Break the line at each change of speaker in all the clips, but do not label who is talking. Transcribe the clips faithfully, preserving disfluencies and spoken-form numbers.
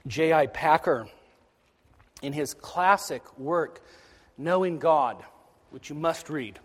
J I Packer, in his classic work, Knowing God, which you must read,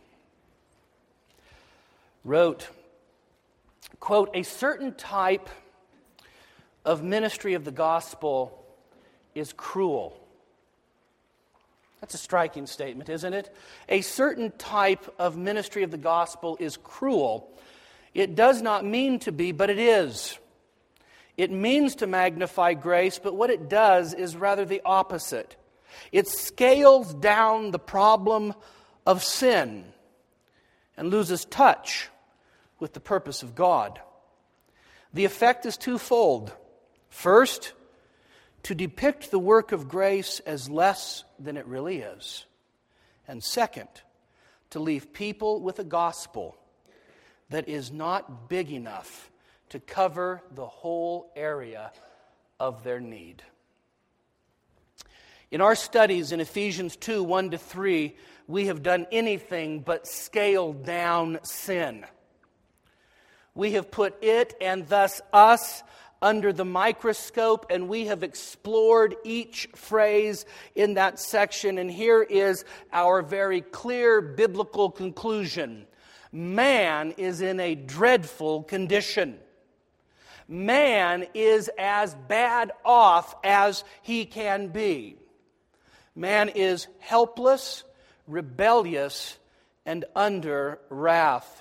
wrote, quote, "A certain type of ministry of the gospel is cruel." That's a striking statement, isn't it? A certain type of ministry of the gospel is cruel. It does not mean to be, but it is. It means to magnify grace, but what it does is rather the opposite. It scales down the problem of sin and loses touch with the purpose of God. The effect is twofold. First, to depict the work of grace as less than it really is. And second, to leave people with a gospel that is not big enough to cover the whole area of their need. In our studies in Ephesians two, one to three, we have done anything but scale down sin. We have put it and thus us under the microscope, and we have explored each phrase in that section. And here is our very clear biblical conclusion. Man is in a dreadful condition. Man is as bad off as he can be. Man is helpless, rebellious, and under wrath.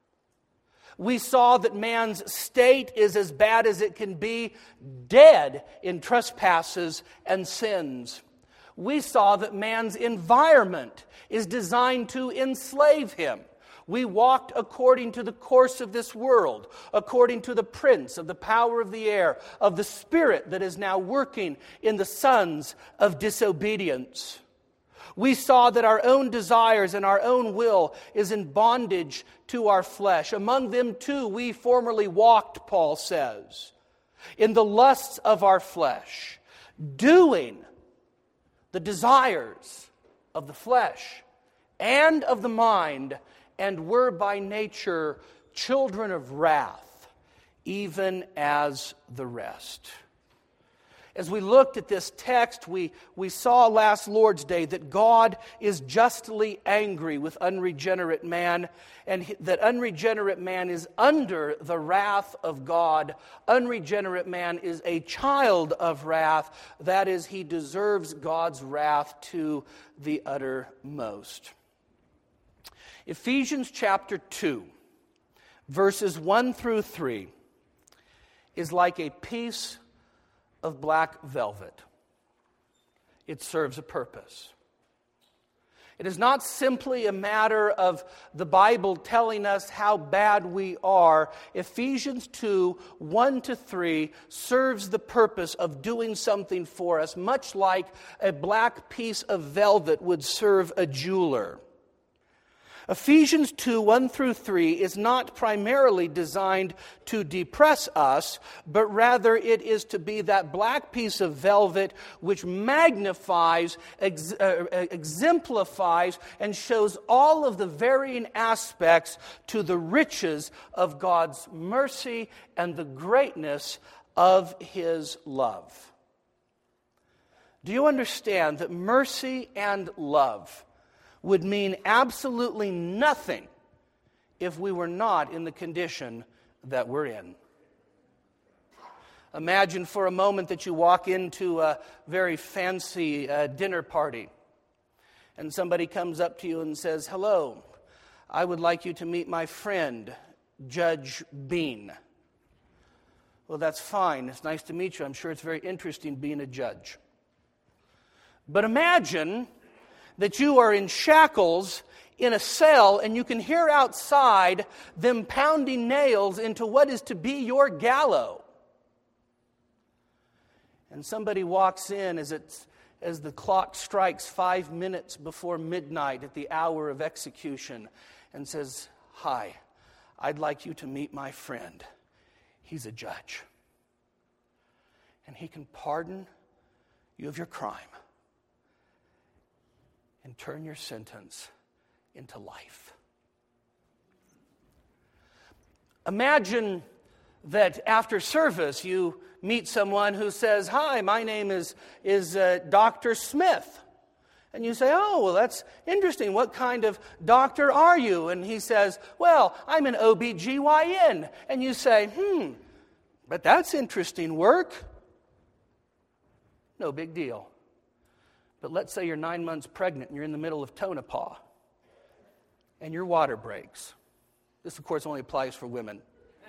We saw that man's state is as bad as it can be, dead in trespasses and sins. We saw that man's environment is designed to enslave him. We walked according to the course of this world, according to the prince of the power of the air, of the spirit that is now working in the sons of disobedience. We saw that our own desires and our own will is in bondage to our flesh. Among them too we formerly walked, Paul says, in the lusts of our flesh, doing the desires of the flesh and of the mind, and were by nature children of wrath, even as the rest. As we looked at this text, we, we saw last Lord's Day that God is justly angry with unregenerate man, and that unregenerate man is under the wrath of God. Unregenerate man is a child of wrath. That is, he deserves God's wrath to the uttermost. Ephesians chapter two, verses one through three, is like a piece of black velvet. It serves a purpose. It is not simply a matter of the Bible telling us how bad we are. Ephesians two, one to three serves the purpose of doing something for us, much like a black piece of velvet would serve a jeweler. Ephesians two, one through three is not primarily designed to depress us, but rather it is to be that black piece of velvet which magnifies, ex- uh, exemplifies, and shows all of the varying aspects to the riches of God's mercy and the greatness of His love. Do you understand that mercy and love would mean absolutely nothing if we were not in the condition that we're in? Imagine for a moment that you walk into a very fancy uh, dinner party and somebody comes up to you and says, "Hello, I would like you to meet my friend, Judge Bean." Well, that's fine. It's nice to meet you. I'm sure it's very interesting being a judge. But imagine that you are in shackles in a cell and you can hear outside them pounding nails into what is to be your gallows. And somebody walks in as it's as the clock strikes five minutes before midnight at the hour of execution and says, "Hi, I'd like you to meet my friend. He's a judge. And he can pardon you of your crime and turn your sentence into life." Imagine that after service you meet someone who says, "Hi, my name is, is uh, Doctor Smith." And you say, "Oh, well, that's interesting. What kind of doctor are you?" And he says, "Well, I'm an O B G Y N. And you say, "Hmm, but that's interesting work." No big deal. But let's say you're nine months pregnant and you're in the middle of Tonopah and your water breaks. This, of course, only applies for women.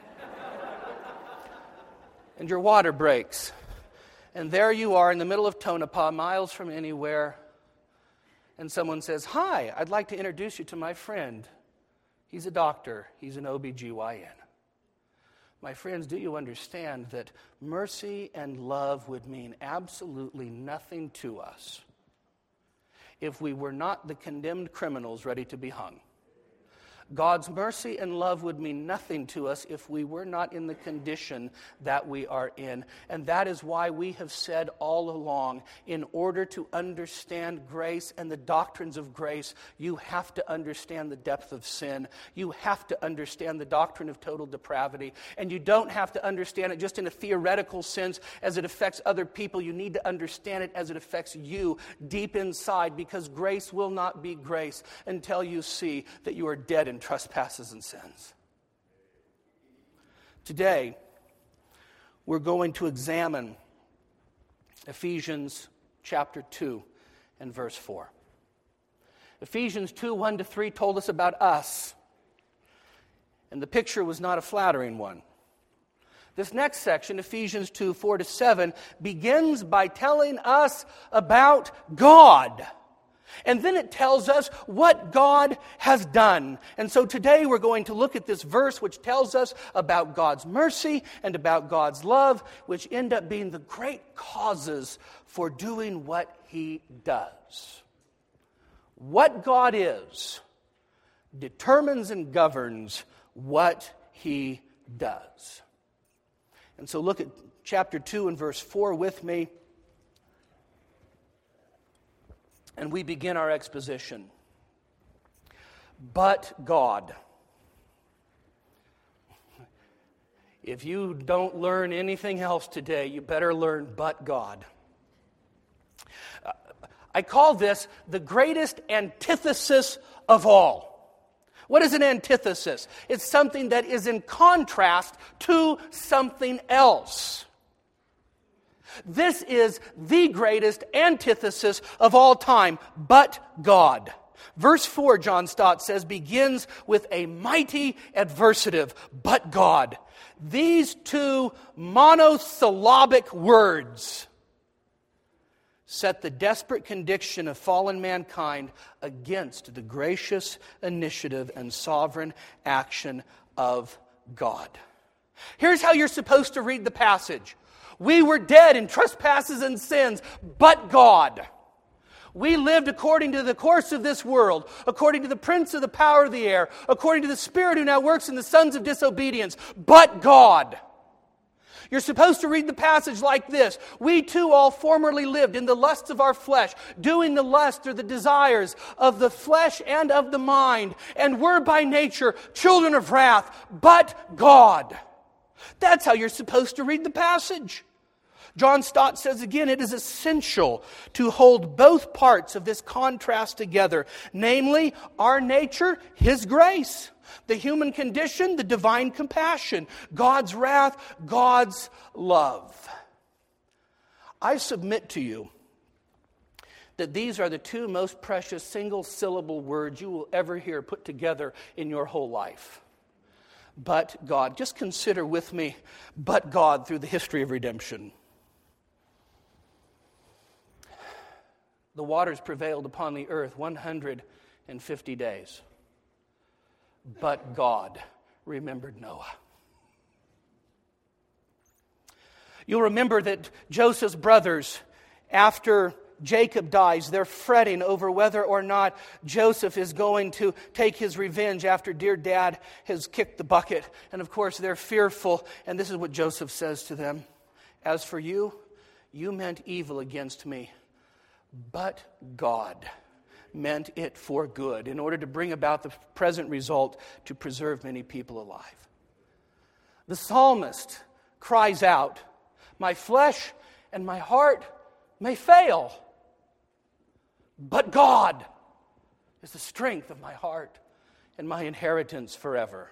And your water breaks. And there you are in the middle of Tonopah, miles from anywhere. And someone says, "Hi, I'd like to introduce you to my friend. He's a doctor. He's an O B G Y N. My friends, do you understand that mercy and love would mean absolutely nothing to us if we were not the condemned criminals ready to be hung? God's mercy and love would mean nothing to us if we were not in the condition that we are in. And that is why we have said all along, in order to understand grace and the doctrines of grace, you have to understand the depth of sin. You have to understand the doctrine of total depravity. And you don't have to understand it just in a theoretical sense as it affects other people. You need to understand it as it affects you deep inside, because grace will not be grace until you see that you are dead in trespasses and sins. Today, we're going to examine Ephesians chapter two and verse four. Ephesians two, one to three told us about us, and the picture was not a flattering one. This next section, Ephesians two, four to seven, begins by telling us about God. And then it tells us what God has done. And so today we're going to look at this verse which tells us about God's mercy and about God's love, which end up being the great causes for doing what He does. What God is determines and governs what He does. And so look at chapter two and verse four with me. And we begin our exposition. But God. If you don't learn anything else today, you better learn but God. Uh, I call this the greatest antithesis of all. What is an antithesis? It's something that is in contrast to something else. This is the greatest antithesis of all time, but God. Verse four, John Stott says, begins with a mighty adversative, but God. These two monosyllabic words set the desperate condition of fallen mankind against the gracious initiative and sovereign action of God. Here's how you're supposed to read the passage. We were dead in trespasses and sins, but God. We lived according to the course of this world, according to the prince of the power of the air, according to the spirit who now works in the sons of disobedience, but God. You're supposed to read the passage like this. We too all formerly lived in the lusts of our flesh, doing the lust or the desires of the flesh and of the mind, and were by nature children of wrath, but God. That's how you're supposed to read the passage. John Stott says again, it is essential to hold both parts of this contrast together, namely, our nature, His grace, the human condition, the divine compassion, God's wrath, God's love. I submit to you that these are the two most precious single-syllable words you will ever hear put together in your whole life. But God. Just consider with me, but God through the history of redemption. The waters prevailed upon the earth one hundred fifty days. But God remembered Noah. You'll remember that Joseph's brothers, after Jacob dies, they're fretting over whether or not Joseph is going to take his revenge after dear dad has kicked the bucket. And of course, they're fearful. And this is what Joseph says to them. As for you, you meant evil against me, but God meant it for good, in order to bring about the present result to preserve many people alive. The psalmist cries out, "My flesh and my heart may fail, but God is the strength of my heart and my inheritance forever."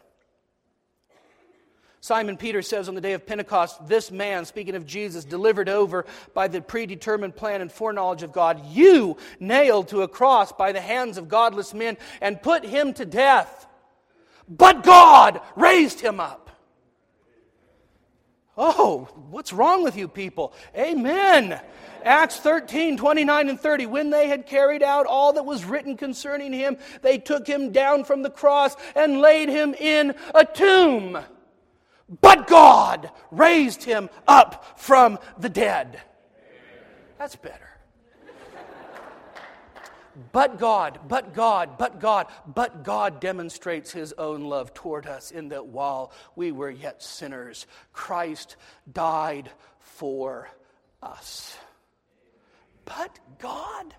Simon Peter says on the day of Pentecost, this man, speaking of Jesus, delivered over by the predetermined plan and foreknowledge of God, you nailed to a cross by the hands of godless men and put him to death. But God raised him up. Oh, what's wrong with you people? Amen. Acts thirteen, twenty-nine and thirty. When they had carried out all that was written concerning him, they took him down from the cross and laid him in a tomb. But God raised him up from the dead. That's better. But God, but God, but God, but God demonstrates His own love toward us in that while we were yet sinners, Christ died for us. But God?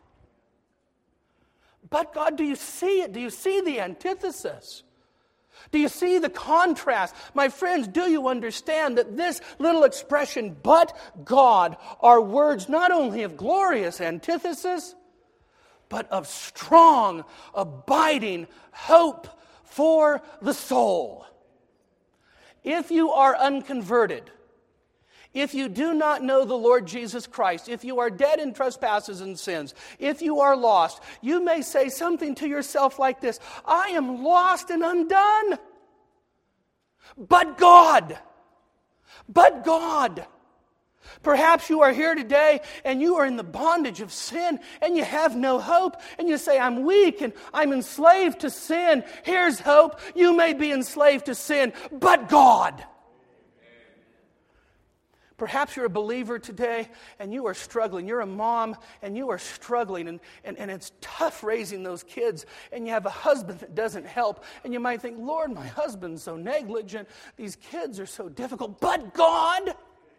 But God, do you see it? Do you see the antithesis? Do you see the contrast? My friends, do you understand that this little expression, but God, are words not only of glorious antithesis, but of strong, abiding hope for the soul. If you are unconverted, if you do not know the Lord Jesus Christ, if you are dead in trespasses and sins, if you are lost, you may say something to yourself like this: I am lost and undone. But God, but God. Perhaps you are here today and you are in the bondage of sin and you have no hope and you say, I'm weak and I'm enslaved to sin. Here's hope. You may be enslaved to sin, but God. Perhaps you're a believer today and you are struggling. You're a mom and you are struggling and, and, and it's tough raising those kids. And you have a husband that doesn't help. And you might think, Lord, my husband's so negligent. These kids are so difficult. But God,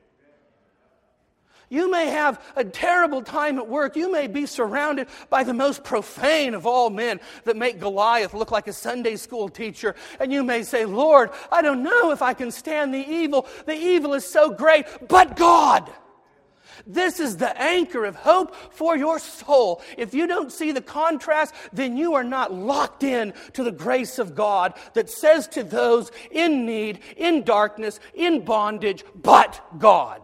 you may have a terrible time at work. You may be surrounded by the most profane of all men that make Goliath look like a Sunday school teacher. And you may say, Lord, I don't know if I can stand the evil. The evil is so great. But God, this is the anchor of hope for your soul. If you don't see the contrast, then you are not locked in to the grace of God that says to those in need, in darkness, in bondage, but God.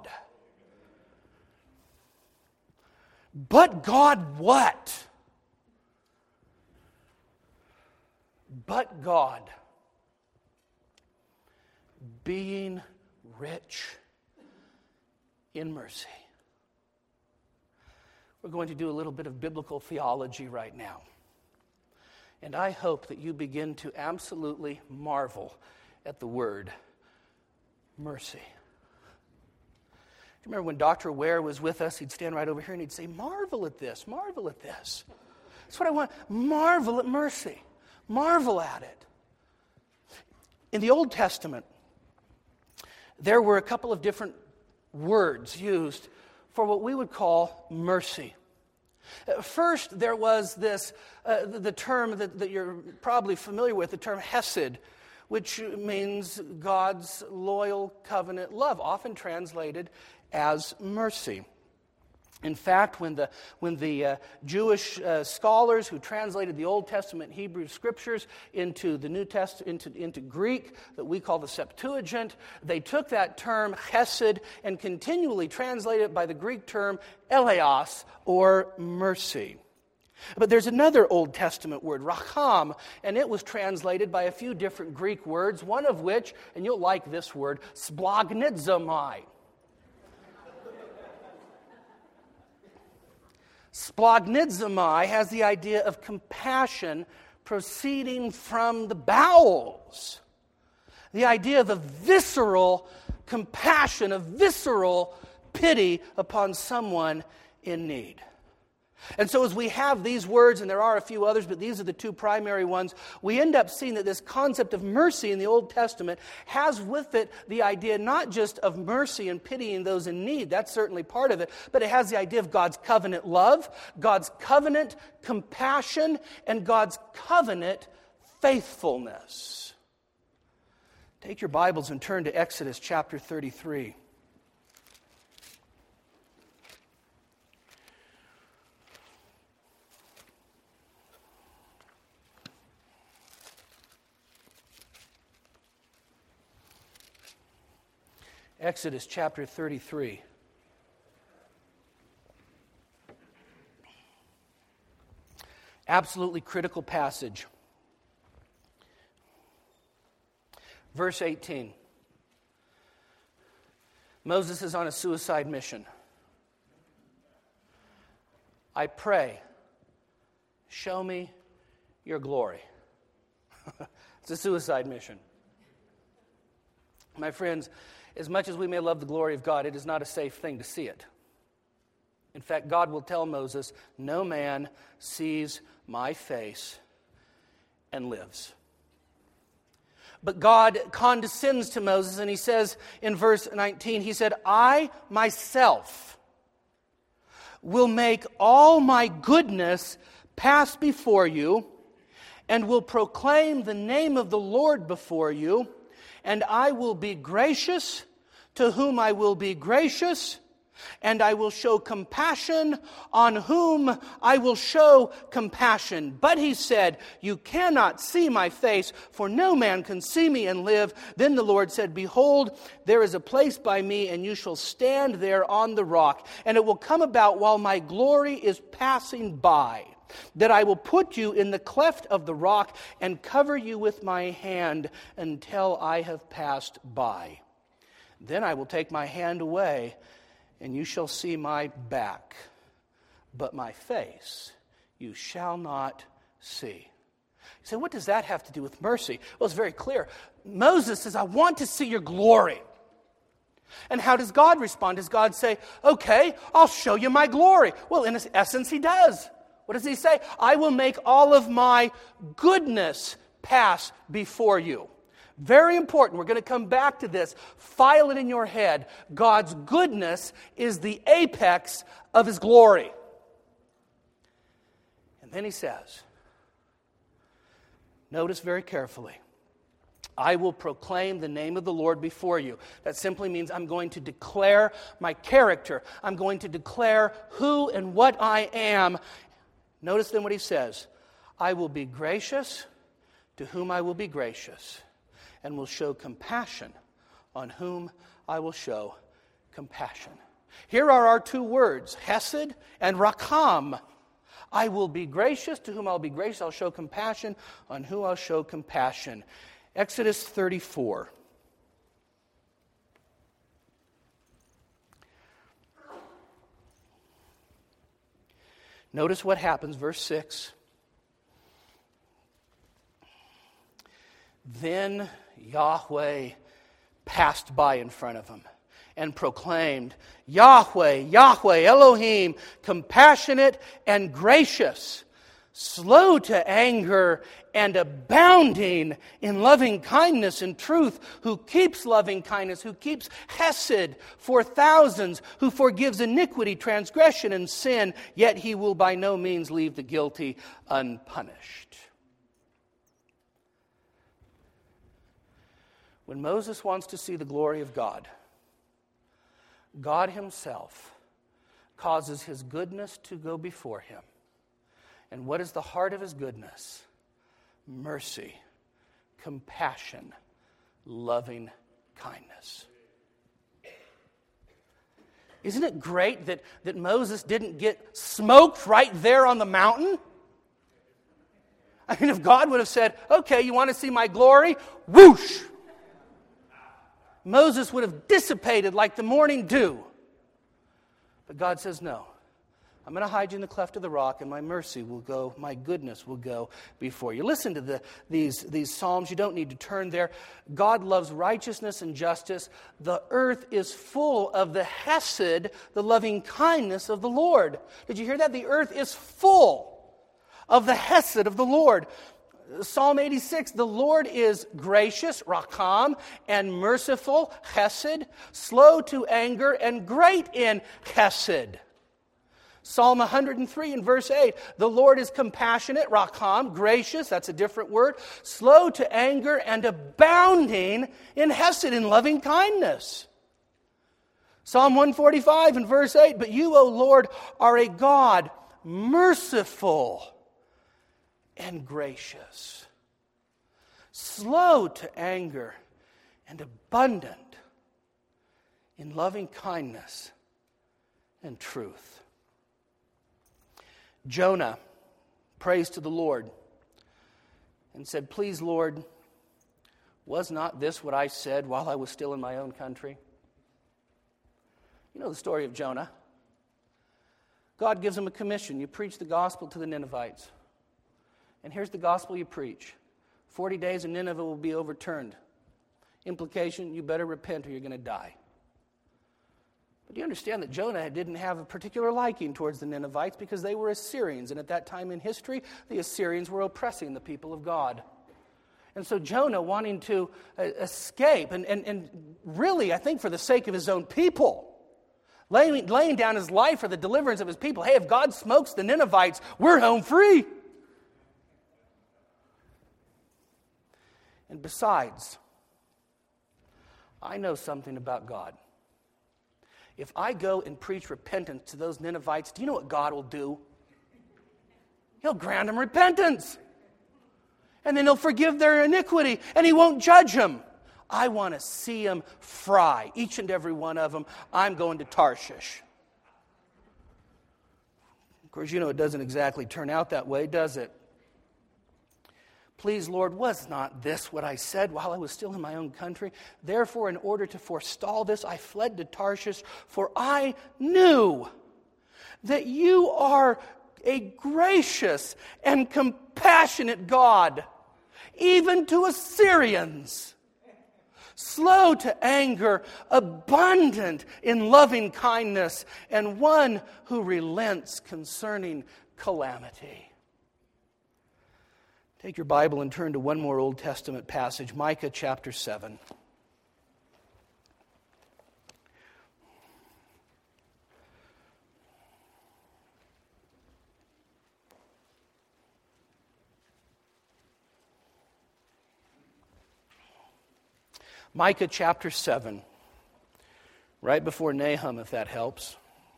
But God what? But God, being rich in mercy. We're going to do a little bit of biblical theology right now. And I hope that you begin to absolutely marvel at the word mercy. Do you remember when Doctor Ware was with us? He'd stand right over here and he'd say, marvel at this, marvel at this. That's what I want. Marvel at mercy. Marvel at it. In the Old Testament, there were a couple of different words used for what we would call mercy. First, there was this, uh, the term that, that you're probably familiar with, the term hesed, which means God's loyal covenant love, often translated as mercy. In fact, when the when the uh, Jewish uh, scholars who translated the Old Testament Hebrew Scriptures into the New Testament into, into Greek that we call the Septuagint, they took that term chesed and continually translated it by the Greek term eleos, or mercy. But there's another Old Testament word, racham, and it was translated by a few different Greek words, one of which, and you'll like this word, splagnitzomai. Splagnitzomai has the idea of compassion proceeding from the bowels. The idea of a visceral compassion, a visceral pity upon someone in need. And so as we have these words, and there are a few others, but these are the two primary ones, we end up seeing that this concept of mercy in the Old Testament has with it the idea not just of mercy and pitying those in need, that's certainly part of it, but it has the idea of God's covenant love, God's covenant compassion, and God's covenant faithfulness. Take your Bibles and turn to Exodus chapter thirty-three. Exodus chapter thirty-three. Absolutely critical passage. Verse eighteen. Moses is on a suicide mission. I pray, show me your glory. It's a suicide mission. My friends, as much as we may love the glory of God, it is not a safe thing to see it. In fact, God will tell Moses, no man sees my face and lives. But God condescends to Moses, and he says in verse nineteen, he said, I myself will make all my goodness pass before you, and will proclaim the name of the Lord before you, and I will be gracious to whom I will be gracious, and I will show compassion on whom I will show compassion. But he said, you cannot see my face, for no man can see me and live. Then the Lord said, behold, there is a place by me, and you shall stand there on the rock. And it will come about while my glory is passing by, that I will put you in the cleft of the rock and cover you with my hand until I have passed by. Then I will take my hand away, and you shall see my back, but my face you shall not see. You say, what does that have to do with mercy? Well, it's very clear. Moses says, I want to see your glory. And how does God respond? Does God say, okay, I'll show you my glory? Well, in essence, he does. What does he say? I will make all of my goodness pass before you. Very important. We're going to come back to this. File it in your head. God's goodness is the apex of his glory. And then he says, notice very carefully, I will proclaim the name of the Lord before you. That simply means I'm going to declare my character. I'm going to declare who and what I am. Notice then what he says. I will be gracious to whom I will be gracious, and will show compassion on whom I will show compassion. Here are our two words, hesed and rakam. I will be gracious to whom I'll be gracious. I'll show compassion on whom I'll show compassion. Exodus thirty-four. Notice what happens, verse six. Then Yahweh passed by in front of him and proclaimed, Yahweh, Yahweh, Elohim, compassionate and gracious, slow to anger and abounding in loving kindness and truth, who keeps loving kindness, who keeps hesed for thousands, who forgives iniquity, transgression, and sin, yet he will by no means leave the guilty unpunished. When Moses wants to see the glory of God, God himself causes his goodness to go before him. And what is the heart of his goodness? Mercy, compassion, loving kindness. Isn't it great that, that Moses didn't get smoked right there on the mountain? I mean, if God would have said, okay, you want to see my glory? Whoosh! Moses would have dissipated like the morning dew. But God says, no. I'm going to hide you in the cleft of the rock, and my mercy will go, my goodness will go before you. Listen to the, these, these Psalms. You don't need to turn there. God loves righteousness and justice. The earth is full of the hesed, the loving kindness of the Lord. Did you hear that? The earth is full of the hesed of the Lord. Psalm eighty-six, the Lord is gracious, rakam, and merciful, chesed, slow to anger, and great in chesed. Psalm one hundred three and verse eight, the Lord is compassionate, racham, gracious, that's a different word, slow to anger and abounding in hesed, in loving kindness. Psalm one forty-five and verse eight, but you, O Lord, are a God merciful and gracious, slow to anger and abundant in loving kindness and truth. Jonah prays to the Lord and said, please, Lord, was not this what I said while I was still in my own country? You know the story of Jonah. God gives him a commission. You preach the gospel to the Ninevites. And here's the gospel you preach. Forty days and Nineveh will be overturned. Implication, you better repent or you're going to die. But do you understand that Jonah didn't have a particular liking towards the Ninevites because they were Assyrians, and at that time in history, the Assyrians were oppressing the people of God. And so Jonah, wanting to uh, escape, and, and, and really, I think for the sake of his own people, laying, laying down his life for the deliverance of his people, hey, if God smokes the Ninevites, we're home free. And besides, I know something about God. If I go and preach repentance to those Ninevites, do you know what God will do? He'll grant them repentance. And then he'll forgive their iniquity, and he won't judge them. I want to see them fry, each and every one of them. I'm going to Tarshish. Of course, you know it doesn't exactly turn out that way, does it? Please, Lord, was not this what I said while I was still in my own country? Therefore, in order to forestall this, I fled to Tarshish, for I knew that you are a gracious and compassionate God, even to Assyrians, slow to anger, abundant in loving kindness, and one who relents concerning calamity. Take your Bible and turn to one more Old Testament passage, Micah chapter seven. Micah chapter seven, right before Nahum, if that helps.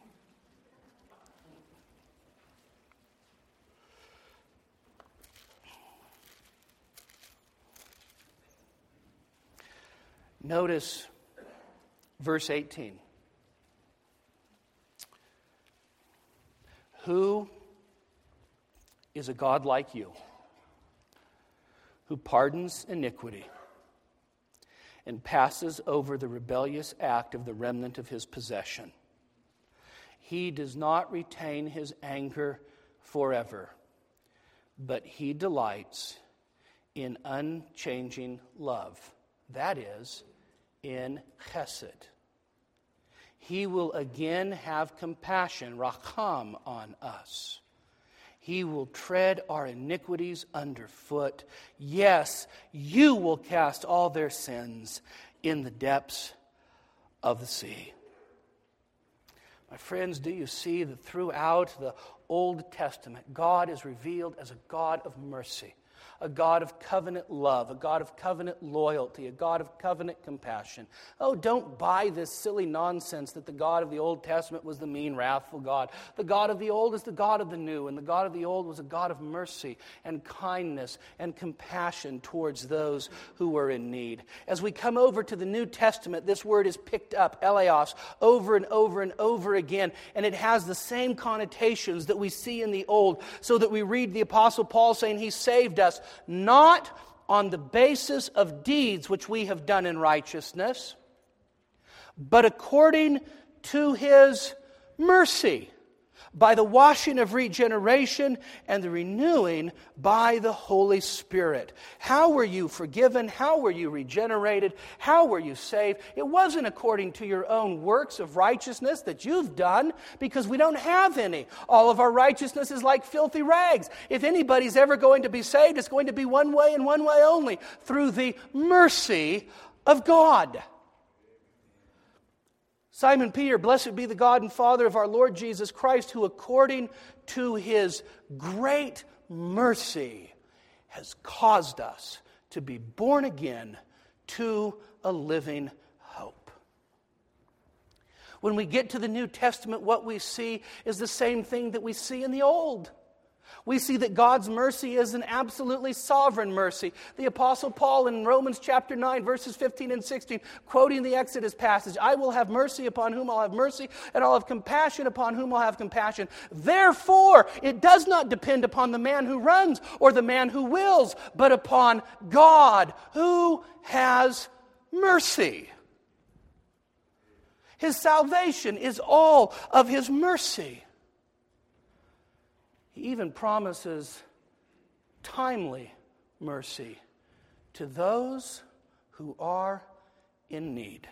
Notice verse eighteen. Who is a God like you, who pardons iniquity and passes over the rebellious act of the remnant of his possession? He does not retain his anger forever, but he delights in unchanging love. That is, in chesed. He will again have compassion, racham, on us. He will tread our iniquities underfoot. Yes, you will cast all their sins in the depths of the sea. My friends, do you see that throughout the Old Testament, God is revealed as a God of mercy, a God of covenant love, a God of covenant loyalty, a God of covenant compassion. Oh, don't buy this silly nonsense that the God of the Old Testament was the mean, wrathful God. The God of the Old is the God of the New, and the God of the Old was a God of mercy and kindness and compassion towards those who were in need. As we come over to the New Testament, this word is picked up, eleos, over and over and over again, and it has the same connotations that we see in the Old, so that we read the Apostle Paul saying he saved us not on the basis of deeds which we have done in righteousness, but according to his mercy, by the washing of regeneration and the renewing by the Holy Spirit. How were you forgiven? How were you regenerated? How were you saved? It wasn't according to your own works of righteousness that you've done, because we don't have any. All of our righteousness is like filthy rags. If anybody's ever going to be saved, it's going to be one way and one way only, through the mercy of God. Simon Peter, blessed be the God and Father of our Lord Jesus Christ, who according to His great mercy has caused us to be born again to a living hope. When we get to the New Testament, what we see is the same thing that we see in the Old. We see that God's mercy is an absolutely sovereign mercy. The Apostle Paul in Romans chapter nine, verses fifteen and sixteen, quoting the Exodus passage, I will have mercy upon whom I'll have mercy, and I'll have compassion upon whom I'll have compassion. Therefore, it does not depend upon the man who runs or the man who wills, but upon God who has mercy. His salvation is all of His mercy. He even promises timely mercy to those who are in need.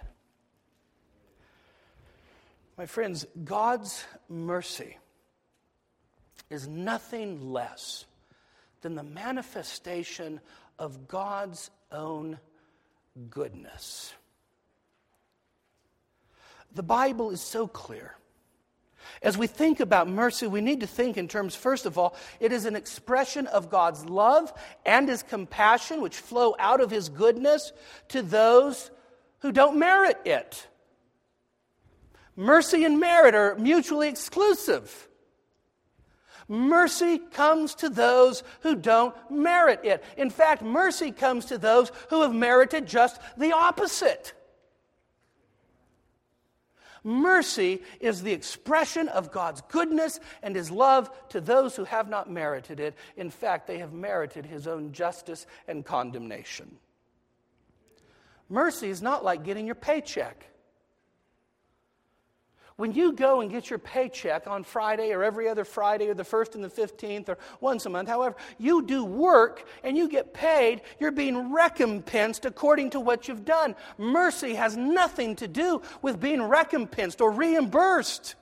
My friends, God's mercy is nothing less than the manifestation of God's own goodness. The Bible is so clear. As we think about mercy, we need to think in terms, first of all, it is an expression of God's love and His compassion, which flow out of His goodness to those who don't merit it. Mercy and merit are mutually exclusive. Mercy comes to those who don't merit it. In fact, mercy comes to those who have merited just the opposite. Mercy is the expression of God's goodness and His love to those who have not merited it. In fact, they have merited His own justice and condemnation. Mercy is not like getting your paycheck. When you go and get your paycheck on Friday or every other Friday or the first and the fifteenth or once a month, however, you do work and you get paid, you're being recompensed according to what you've done. Mercy has nothing to do with being recompensed or reimbursed.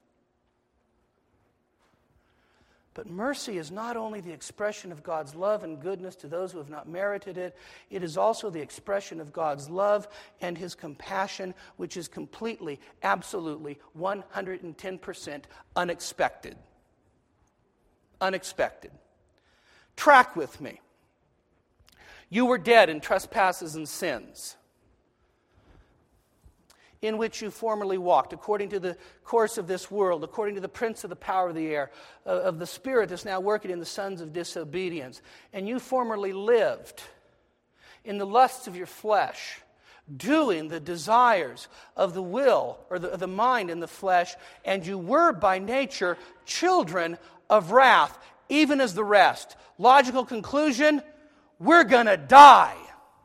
But mercy is not only the expression of God's love and goodness to those who have not merited it, it is also the expression of God's love and His compassion, which is completely, absolutely, one hundred ten percent unexpected. Unexpected. Track with me. You were dead in trespasses and sins, in which you formerly walked, according to the course of this world, according to the prince of the power of the air, uh, of the spirit that's now working in the sons of disobedience. And you formerly lived in the lusts of your flesh, doing the desires of the will, or the, of the mind and the flesh, and you were by nature children of wrath, even as the rest. Logical conclusion, we're going to die.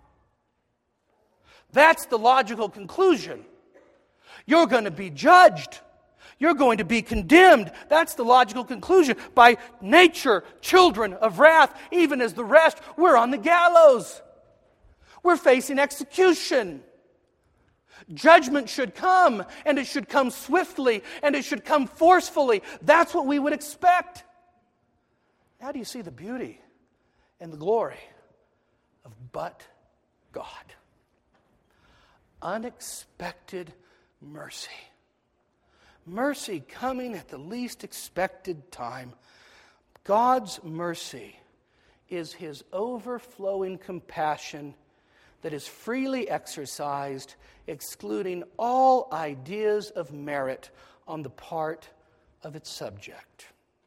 That's the logical conclusion. You're going to be judged. You're going to be condemned. That's the logical conclusion. By nature, children of wrath, even as the rest, we're on the gallows. We're facing execution. Judgment should come, and it should come swiftly, and it should come forcefully. That's what we would expect. How do you see the beauty and the glory of but God? Unexpected mercy. Mercy coming at the least expected time. God's mercy is His overflowing compassion that is freely exercised, excluding all ideas of merit on the part of its subject.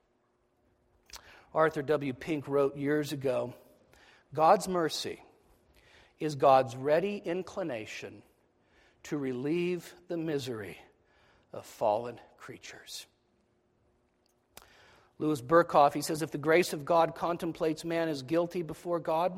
Arthur W. Pink wrote years ago, God's mercy is God's ready inclination to relieve the misery of fallen creatures. Louis Berkhoff, he says, if the grace of God contemplates man as guilty before God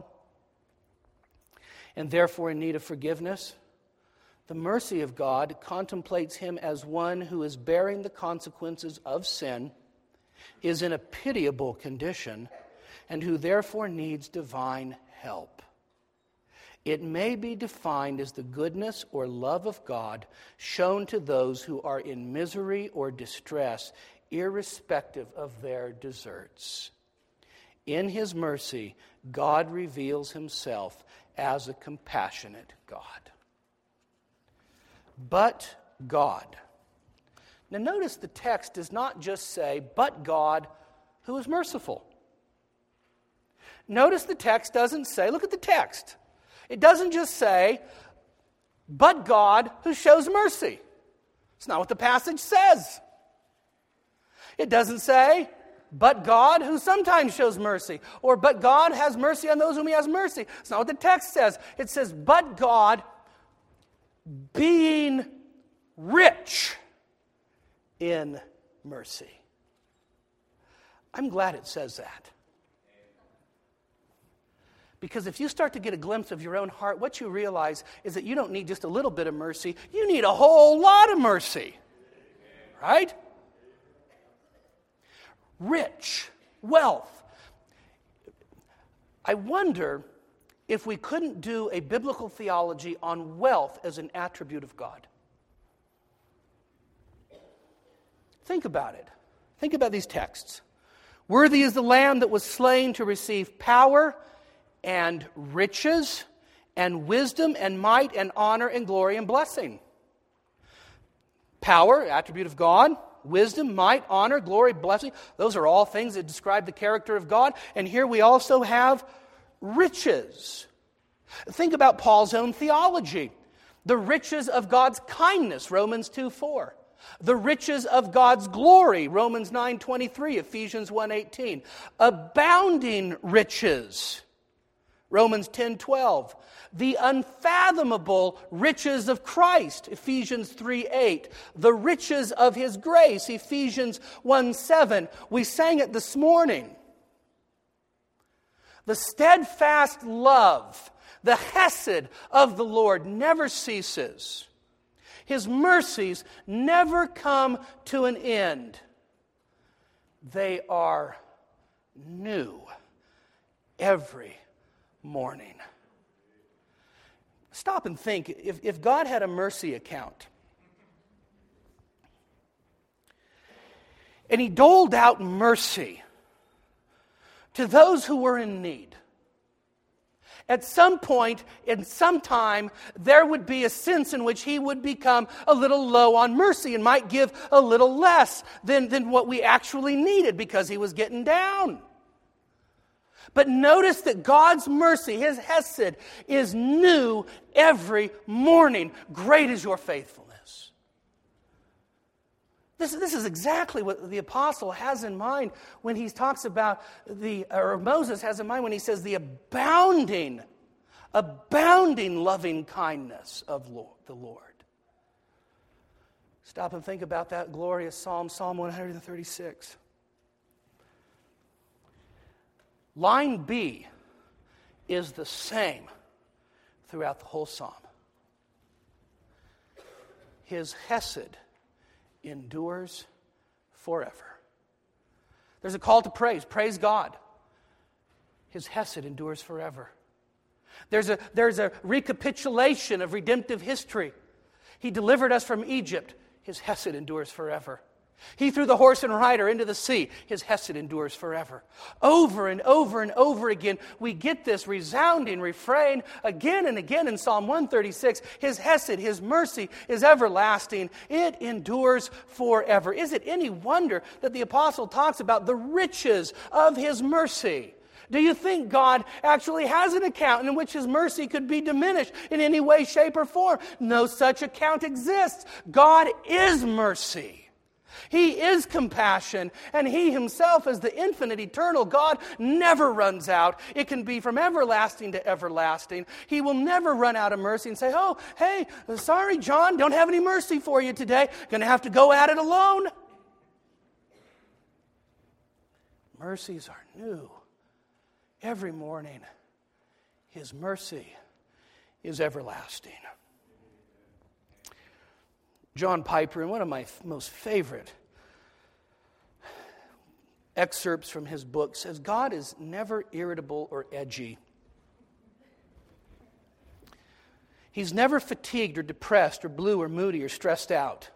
and therefore in need of forgiveness, the mercy of God contemplates him as one who is bearing the consequences of sin, is in a pitiable condition, and who therefore needs divine help. It may be defined as the goodness or love of God shown to those who are in misery or distress, irrespective of their deserts. In His mercy, God reveals Himself as a compassionate God. But God. Now notice the text does not just say, but God who is merciful. Notice the text doesn't say, look at the text. It doesn't just say, but God who shows mercy. It's not what the passage says. It doesn't say, but God who sometimes shows mercy, or but God has mercy on those whom he has mercy. It's not what the text says. It says, but God being rich in mercy. I'm glad it says that. Because if you start to get a glimpse of your own heart, what you realize is that you don't need just a little bit of mercy. You need a whole lot of mercy. Right? Rich, wealth. I wonder if we couldn't do a biblical theology on wealth as an attribute of God. Think about it. Think about these texts. Worthy is the Lamb that was slain to receive power and riches and wisdom and might and honor and glory and blessing. Power, attribute of God. Wisdom, might, honor, glory, blessing. Those are all things that describe the character of God. And here we also have riches. Think about Paul's own theology. The riches of God's kindness, Romans two four. The riches of God's glory, Romans nine twenty-three, Ephesians one eighteen. Abounding riches, Romans ten twelve. The unfathomable riches of Christ, Ephesians three eight. The riches of his grace, Ephesians one seven. We sang it this morning. The steadfast love, the hesed of the Lord never ceases. His mercies never come to an end. They are new every morning. Stop and think, if, if God had a mercy account, and he doled out mercy to those who were in need, at some point, in some time, there would be a sense in which he would become a little low on mercy and might give a little less than, than what we actually needed because he was getting down. But notice that God's mercy, his hesed, is new every morning. Great is your faithfulness. This, this is exactly what the apostle has in mind when he talks about the, or Moses has in mind when he says the abounding, abounding loving kindness of the Lord. Stop and think about that glorious psalm, Psalm one thirty-six. Line B is the same throughout the whole psalm. His hesed endures forever. There's a call to praise. Praise God. His hesed endures forever. There's a, there's a recapitulation of redemptive history. He delivered us from Egypt. His hesed endures forever. He threw the horse and rider into the sea. His hesed endures forever. Over and over and over again, we get this resounding refrain again and again in Psalm one thirty-six. His hesed, his mercy is everlasting. It endures forever. Is it any wonder that the apostle talks about the riches of his mercy? Do you think God actually has an account in which his mercy could be diminished in any way, shape, or form? No such account exists. God is mercy. He is compassion, and he himself, as the infinite, eternal God, never runs out. It can be from everlasting to everlasting. He will never run out of mercy and say, oh, hey, sorry, John, don't have any mercy for you today. Going to have to go at it alone. Mercies are new every morning. His mercy is everlasting. John Piper, in one of my f- most favorite excerpts from his book, says, God is never irritable or edgy. He's never fatigued or depressed or blue or moody or stressed out.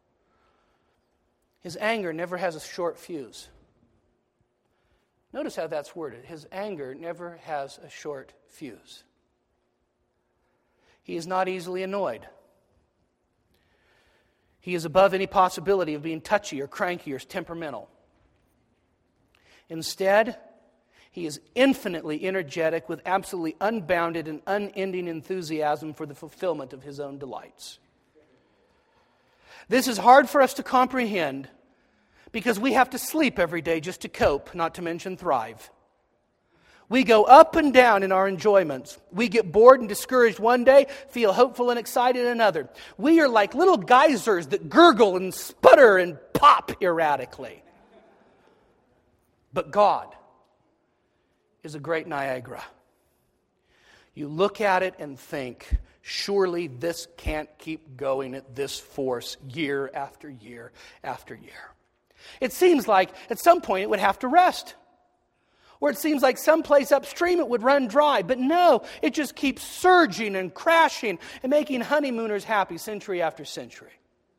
His anger never has a short fuse. Notice how that's worded. His anger never has a short fuse. He is not easily annoyed. He is above any possibility of being touchy or cranky or temperamental. Instead, He is infinitely energetic with absolutely unbounded and unending enthusiasm for the fulfillment of His own delights. This is hard for us to comprehend because we have to sleep every day just to cope, not to mention thrive. We go up and down in our enjoyments. We get bored and discouraged one day, feel hopeful and excited another. We are like little geysers that gurgle and sputter and pop erratically. But God is a great Niagara. You look at it and think, surely this can't keep going at this force year after year after year. It seems like at some point it would have to rest. Or it seems like someplace upstream it would run dry. But no, it just keeps surging and crashing and making honeymooners happy century after century.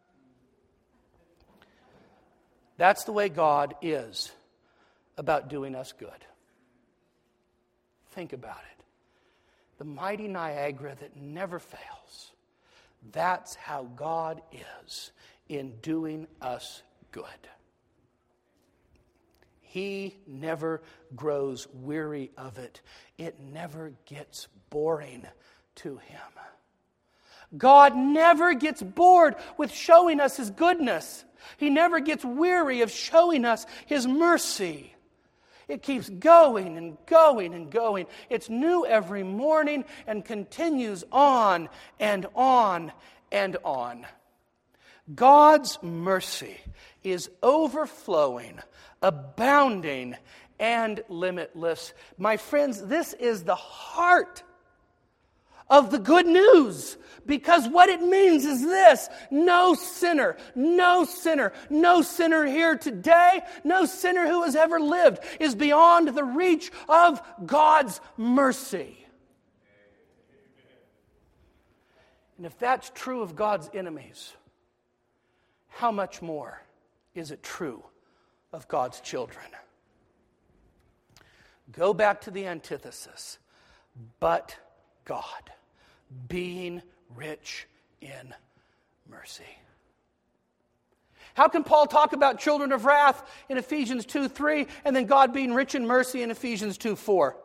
That's the way God is about doing us good. Think about it. The mighty Niagara that never fails. That's how God is in doing us good. He never grows weary of it. It never gets boring to Him. God never gets bored with showing us His goodness. He never gets weary of showing us His mercy. It keeps going and going and going. It's new every morning and continues on and on and on. God's mercy is overflowing, abounding, and limitless. My friends, this is the heart of the good news. Because what it means is this: no sinner, no sinner, no sinner here today, no sinner who has ever lived is beyond the reach of God's mercy. And if that's true of God's enemies, how much more is it true of God's children? Go back to the antithesis. But God, being rich in mercy. How can Paul talk about children of wrath in Ephesians two three and then God being rich in mercy in Ephesians two four?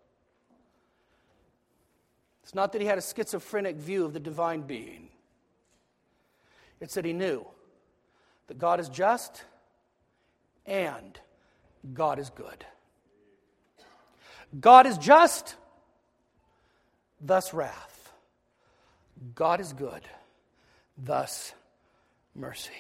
It's not that he had a schizophrenic view of the divine being. It's that he knew that God is just and God is good. God is just, thus wrath. God is good, thus mercy.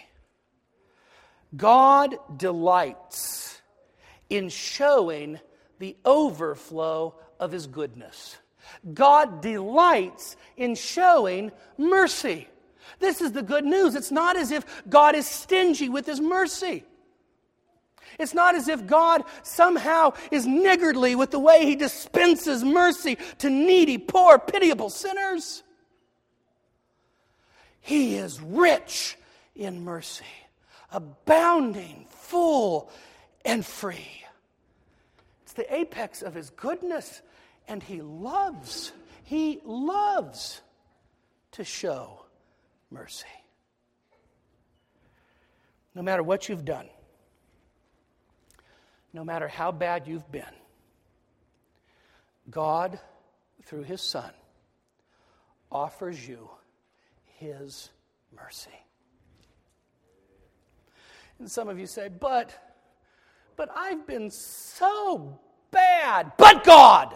God delights in showing the overflow of His goodness. God delights in showing mercy. This is the good news. It's not as if God is stingy with His mercy. It's not as if God somehow is niggardly with the way He dispenses mercy to needy, poor, pitiable sinners. He is rich in mercy, abounding, full, and free. It's the apex of His goodness, and He loves, He loves to show mercy. No matter what you've done, no matter how bad you've been, God, through His Son, offers you His mercy. And some of you say, but, but I've been so bad. But God!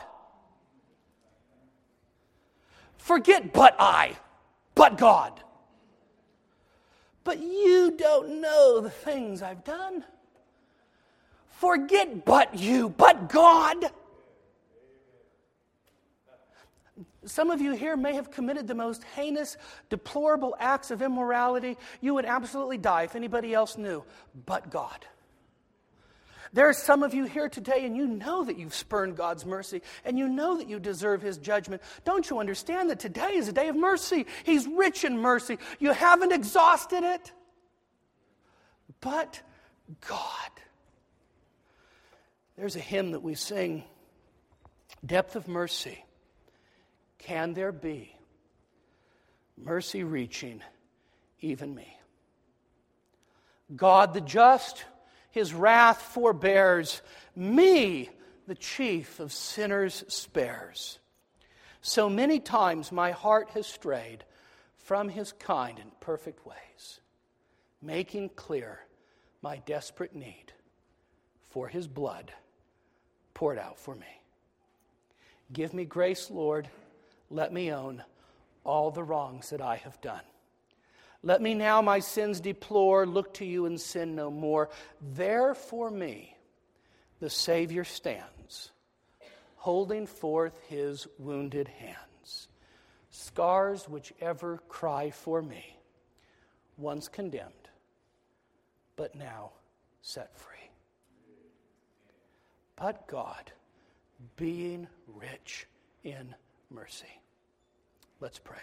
Forget but I, but God. But you don't know the things I've done. Forget but you, but God. Some of you here may have committed the most heinous, deplorable acts of immorality. You would absolutely die if anybody else knew, but God. There are some of you here today, and you know that you've spurned God's mercy, and you know that you deserve His judgment. Don't you understand that today is a day of mercy? He's rich in mercy. You haven't exhausted it. But God. There's a hymn that we sing, Depth of Mercy. Can there be mercy reaching even me? God the just, his wrath forbears. Me, the chief of sinners, spares. So many times my heart has strayed from his kind and perfect ways, making clear my desperate need for his blood poured out for me. Give me grace, Lord. Let me own all the wrongs that I have done. Let me now my sins deplore, look to you and sin no more. There for me the Savior stands, holding forth his wounded hands. Scars which ever cry for me, once condemned, but now set free. But God, being rich in mercy. Let's pray.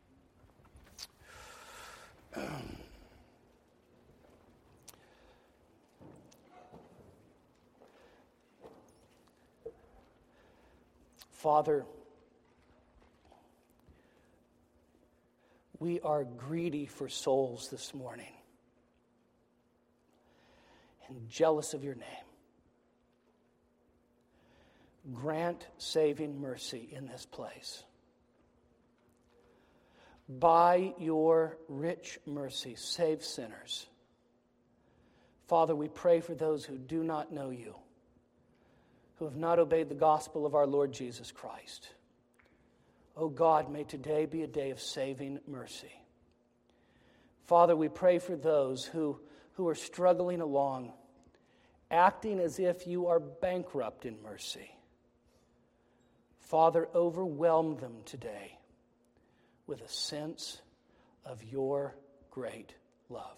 Father, we are greedy for souls this morning and jealous of your name. Grant saving mercy in this place. By your rich mercy, save sinners. Father, we pray for those who do not know you, who have not obeyed the gospel of our Lord Jesus Christ. Oh God, may today be a day of saving mercy. Father, we pray for those who, who are struggling along, acting as if you are bankrupt in mercy. Father, overwhelm them today with a sense of your great love.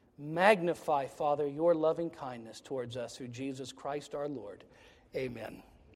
Magnify, Father, your loving kindness towards us through Jesus Christ our Lord. Amen.